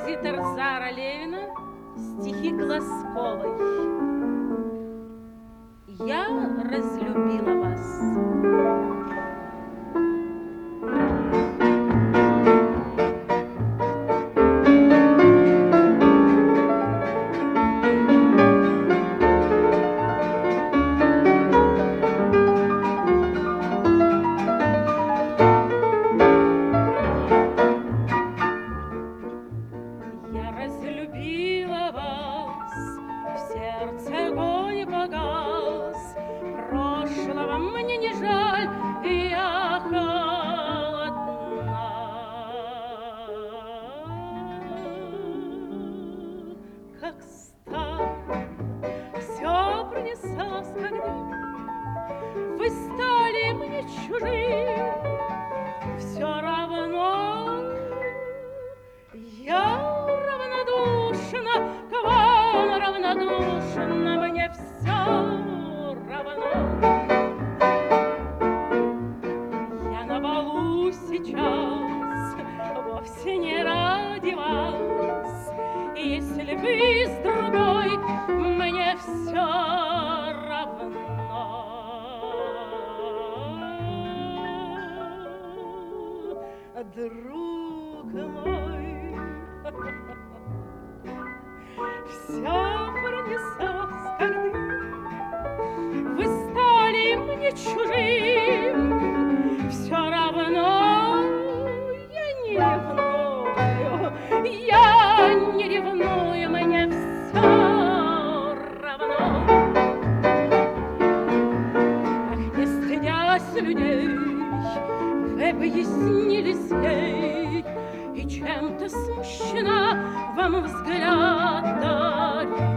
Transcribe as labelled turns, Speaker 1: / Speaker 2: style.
Speaker 1: Композитор Зара Левина, стихи Глазковой. Я разлюбила вас. Разлюбила вас, в сердце огонь погас, прошлого мне не жаль, и я холодна. Как стар, все пронеслось, когда вы стали мне чужим, все равно я равнодушна к вам, равнодушна, мне все равно. Я на балу сейчас вовсе не ради вас, и если вы с другой, мне все равно. Друг мой, все пронеслось, когда вы стали мне чужим, все равно я не ревную, мне все равно. Ах, не стыдясь людей, вы объяснились ей, и чем-то смущена вам взгляд дарю.